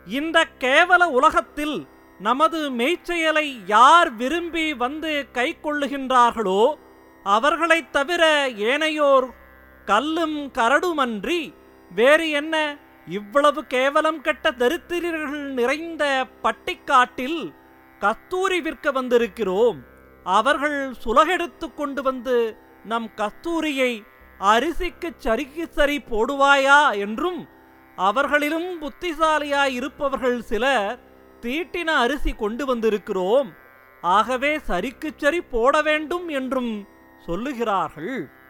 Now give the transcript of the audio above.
இந்த கேவல உலகத்தில் நமது மெய்ச்செயலை யார் விரும்பி வந்து கை கொள்ளுகின்றார்களோ அவர்களைத் தவிர ஏனையோர் கல்லும் கரடுமன்றி வேறு என்ன? இவ்வளவு கேவலம் கெட்ட தரித்திரர்கள் நிறைந்த பட்டிக்காட்டில் கஸ்தூரி விற்க வந்திருக்கிறோம். அவர்கள் சுலகெடுத்து கொண்டு வந்து நம் கஸ்தூரியை அரிசிக்கு சரிக்கு சரி போடுவாயா என்றும், அவர்களிலும் புத்திசாலியாய் இருப்பவர்கள் சிலர் தீட்டின அரிசி கொண்டு வந்திருக்கிறோம், ஆகவே சரிக்கு சரி போட வேண்டும் என்றும் சொல்லுகிறார்கள்.